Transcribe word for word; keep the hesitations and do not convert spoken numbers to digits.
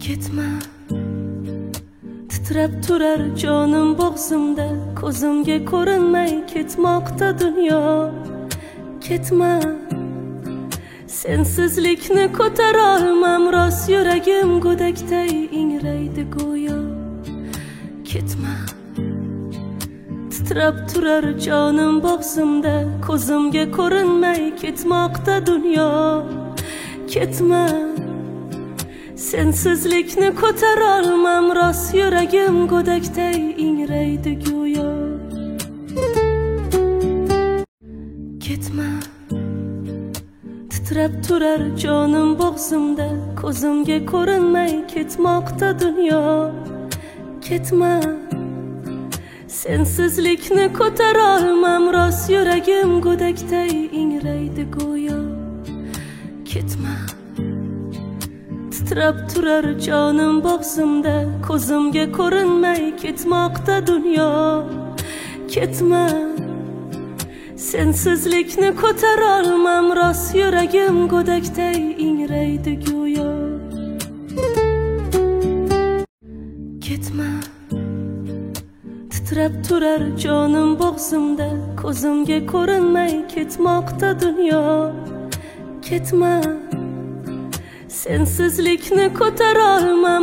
Ketma, titrab turar jonim bo'g'zimda, ko'zimga ko'rinmay ketmoqda dunyo. Ketma, sensizlikni ko'tara olmam, rost yuragim go'dakday ingraydi go'yo. Ketma, titrab turar jonim bo'g'zimda, ko'zimga ko'rinmay ketmoqda dunyo. Ketma, sensizlikni ko'tara olmam, rost yuragim go'dakday ingraydi go'yo. Ketma, titrab turar jonim bo'g'zimda, ko'zimga ko'rinmay ketmoqda dunyo. Ketma, sensizlikni ko'tara olmam, rost yuragim go'dakday ingraydi go'yo. Ketma, titrab turar jonim bo'g'zimda, ko'zimga ko'rinmay ketmoqda dunyo. Ketma, sensizlikni ko'tara olmam, rost yuragim go'dakday ingraydi go'yo. Ketma, titrab turar jonim bo'g'zimda, ko'zimga ko'rinmay ketmoqda dunyo. Ketma, sensizlikni ko'tara olmam.